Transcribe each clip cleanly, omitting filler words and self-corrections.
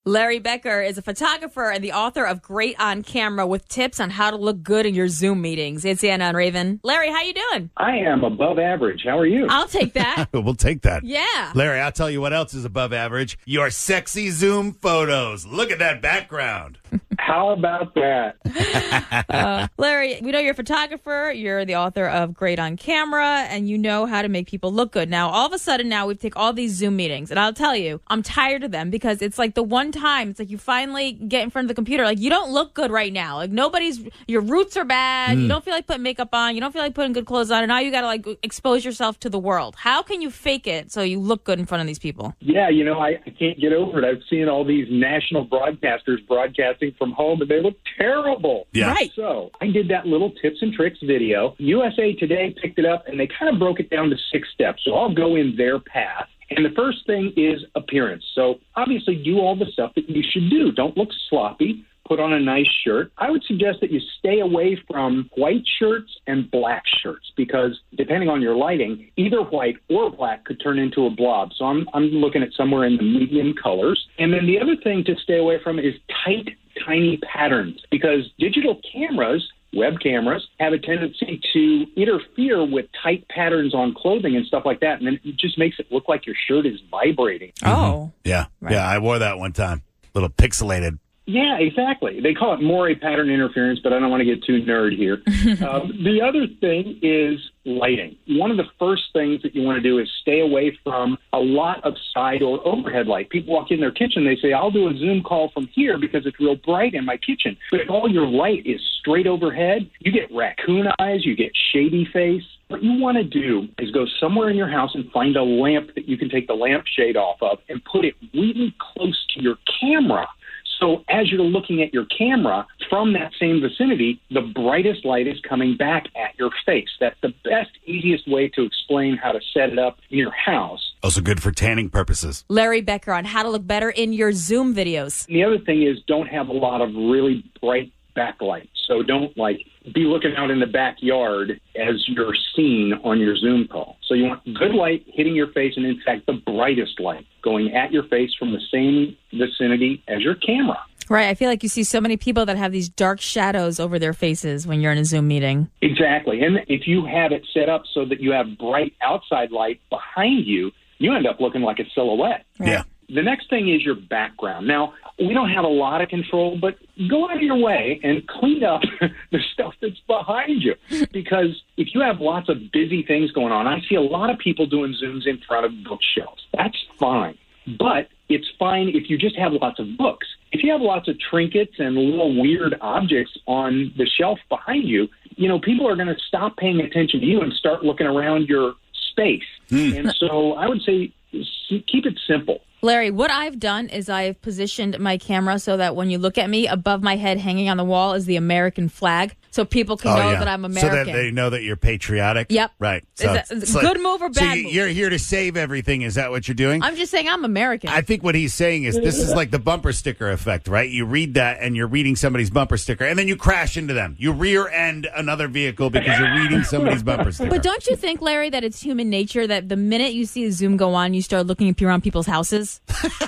Larry Becker is a photographer and the author of Great on Camera with tips on how to look good in your Zoom meetings. It's Anna and Raven. Larry, how you doing? I am above average. How are you? I'll take that. We'll take that. Yeah. Larry, I'll tell you what else is above average. Your sexy Zoom photos. Look at that background. How about that? Larry, we know you're a photographer, you're the author of Great on Camera, and you know how to make people look good. Now, all of a sudden now we take all these Zoom meetings, and I'll tell you, I'm tired of them because it's like the one time, it's like you finally get in front of the computer, like you don't look good right now. Like your roots are bad, you don't feel like putting makeup on, you don't feel like putting good clothes on, and now you got to like expose yourself to the world. How can you fake it so you look good in front of these people? Yeah, I can't get over it. I've seen all these national broadcasters broadcasting from home, and they look terrible. Yeah. Right. So I did that little tips and tricks video. USA Today picked it up, and they kind of broke it down to 6 steps. So I'll go in their path. And the first thing is appearance. So obviously do all the stuff that you should do. Don't look sloppy. Put on a nice shirt. I would suggest that you stay away from white shirts and black shirts because depending on your lighting, either white or black could turn into a blob. So I'm looking at somewhere in the medium colors. And then the other thing to stay away from is tight, tiny patterns because digital cameras, web cameras, have a tendency to interfere with tight patterns on clothing and stuff like that. And then it just makes it look like your shirt is vibrating. Oh. Yeah. Right. Yeah, I wore that one time. Little pixelated. Yeah, exactly. They call it moire pattern interference, but I don't want to get too nerd here. The other thing is lighting. One of the first things that you want to do is stay away from a lot of side or overhead light. People walk in their kitchen, they say, I'll do a Zoom call from here because it's real bright in my kitchen. But if all your light is straight overhead, you get raccoon eyes, you get shady face. What you want to do is go somewhere in your house and find a lamp that you can take the lampshade off of and put it really close to your camera. So as you're looking at your camera from that same vicinity, the brightest light is coming back at your face. That's the best, easiest way to explain how to set it up in your house. Also good for tanning purposes. Larry Becker on how to look better in your Zoom videos. The other thing is don't have a lot of really bright backlight. So don't be looking out in the backyard as you're seen on your Zoom call. So you want good light hitting your face and, in fact, the brightest light going at your face from the same vicinity as your camera. Right. I feel like you see so many people that have these dark shadows over their faces when you're in a Zoom meeting. Exactly. And if you have it set up so that you have bright outside light behind you, you end up looking like a silhouette. Right. Yeah. The next thing is your background. Now, we don't have a lot of control, but go out of your way and clean up the stuff that's behind you. Because if you have lots of busy things going on, I see a lot of people doing Zooms in front of bookshelves. That's fine. But it's fine if you just have lots of books. If you have lots of trinkets and little weird objects on the shelf behind you, people are going to stop paying attention to you and start looking around your space. And so I would say keep it simple. Larry, what I've done is I've positioned my camera so that when you look at me, above my head hanging on the wall is the American flag. So people can know that I'm American. So that they know that you're patriotic? Yep. Right. So is it good move or bad move? move? You're here to save everything. Is that what you're doing? I'm just saying I'm American. I think what he's saying is this is like the bumper sticker effect, right? You read that and you're reading somebody's bumper sticker, and then you crash into them. You rear end another vehicle because you're reading somebody's bumper sticker. But don't you think, Larry, that it's human nature that the minute you see a Zoom go on, you start looking around people's houses?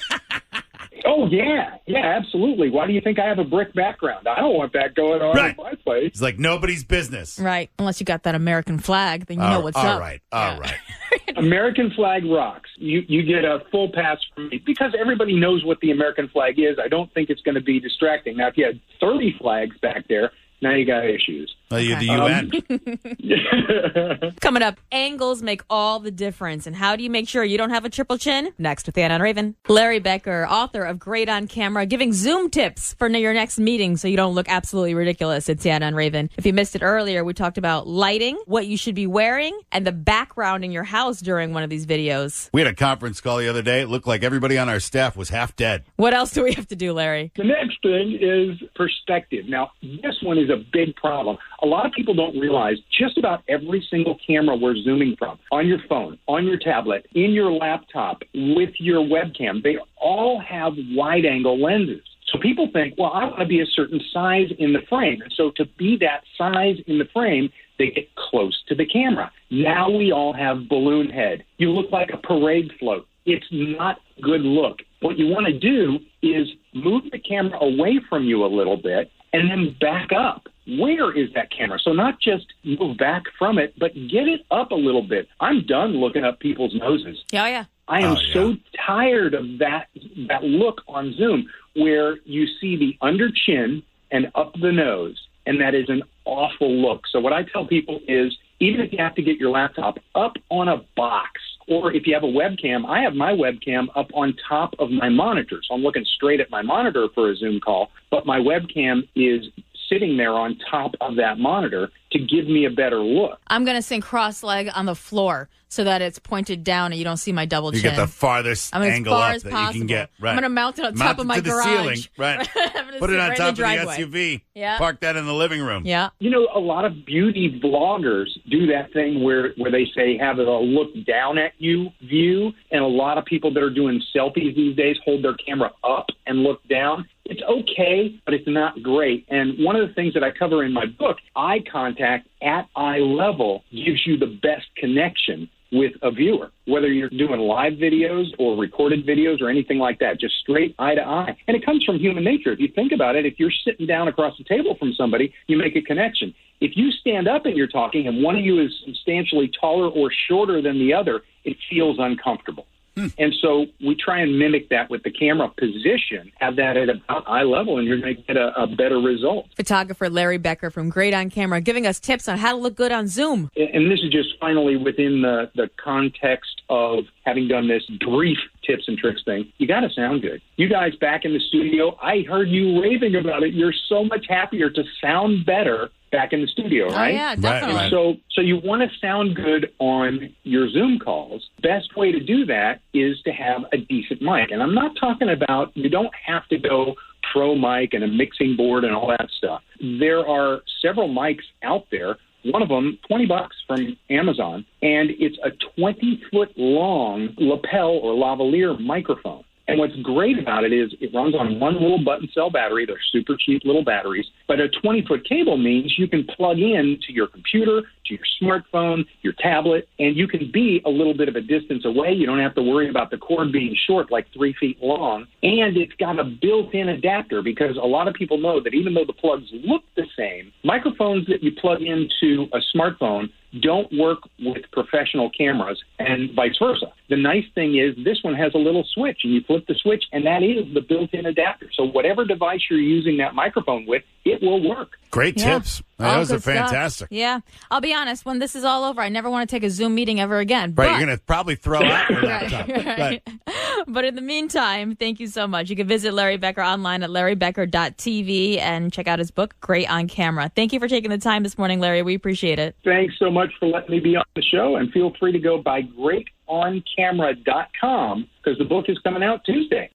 Oh, yeah. Yeah, absolutely. Why do you think I have a brick background? I don't want that going on in my place. It's like nobody's business. Right. Unless you got that American flag, then you know what's up. All right. American flag rocks. You get a full pass from me because everybody knows what the American flag is. I don't think it's going to be distracting. Now, if you had 30 flags back there, now you got issues. Well, you're the UN. Coming up, angles make all the difference. And how do you make sure you don't have a triple chin? Next with Anna and Raven. Larry Becker, author of Great on Camera, giving Zoom tips for your next meeting so you don't look absolutely ridiculous. It's Anna and Raven. If you missed it earlier, we talked about lighting, what you should be wearing, and the background in your house during one of these videos. We had a conference call the other day. It looked like everybody on our staff was half dead. What else do we have to do, Larry? The next thing is perspective. Now, this one is a big problem. A lot of people don't realize just about every single camera we're zooming from, on your phone, on your tablet, in your laptop, with your webcam, they all have wide-angle lenses. So people think, well, I want to be a certain size in the frame. And so to be that size in the frame, they get close to the camera. Now we all have balloon head. You look like a parade float. It's not good look. What you want to do is camera away from you a little bit and then back up. Where is that camera? So not just move back from it, but get it up a little bit. I'm done looking up people's noses. Yeah. I am so tired of that look on Zoom where you see the under chin and up the nose, and that is an awful look. So what I tell people is, even if you have to get your laptop up on a box, or if you have a webcam, I have my webcam up on top of my monitor. So I'm looking straight at my monitor for a Zoom call, but my webcam is sitting there on top of that monitor to give me a better look. I'm going to sing cross-leg on the floor so that it's pointed down and you don't see my double chin. You get the farthest angle as far up as that possible. you can get. Right. I'm going to mount it on top of my to the garage. ceiling. Right. Put it on top of the SUV. Yeah. Park that in the living room. Yeah. You know, a lot of beauty vloggers do that thing where they say have a look down at you view, and a lot of people that are doing selfies these days hold their camera up and look down. It's okay, but it's not great. And one of the things that I cover in my book, eye contact at eye level gives you the best connection with a viewer, whether you're doing live videos or recorded videos or anything like that, just straight eye to eye. And it comes from human nature. If you think about it, if you're sitting down across the table from somebody, you make a connection. If you stand up and you're talking and one of you is substantially taller or shorter than the other, it feels uncomfortable. And so we try and mimic that with the camera position, have that at about eye level, and you're going to get a better result. Photographer Larry Becker from Great on Camera giving us tips on how to look good on Zoom. And this is just finally within the context of having done this brief tips and tricks thing. You got to sound good. You guys back in the studio, I heard you raving about it. You're so much happier to sound better back in the studio, right? Oh, yeah, definitely. Right. So you want to sound good on your Zoom calls. Best way to do that is to have a decent mic. And I'm not talking about, you don't have to go pro mic and a mixing board and all that stuff. There are several mics out there. One of them, $20 from Amazon, and it's a 20-foot long lapel or lavalier microphone. And what's great about it is it runs on one little button cell battery. They're super cheap little batteries. But a 20-foot cable means you can plug in to your computer, to your smartphone, your tablet, and you can be a little bit of a distance away. You don't have to worry about the cord being short, like 3 feet long. And it's got a built-in adapter, because a lot of people know that even though the plugs look the same, microphones that you plug into a smartphone don't work with professional cameras, and vice versa. The nice thing is this one has a little switch, and you flip the switch, and that is the built-in adapter. So whatever device you're using that microphone with, it will work. Great tips. Those are fantastic. Yeah. I'll be honest, when this is all over, I never want to take a Zoom meeting ever again. Right, but you're going to probably throw out your laptop. Right. But in the meantime, thank you so much. You can visit Larry Becker online at larrybecker.tv and check out his book, Great on Camera. Thank you for taking the time this morning, Larry. We appreciate it. Thanks so much for letting me be on the show, and feel free to go by greatoncamera.com because the book is coming out Tuesday.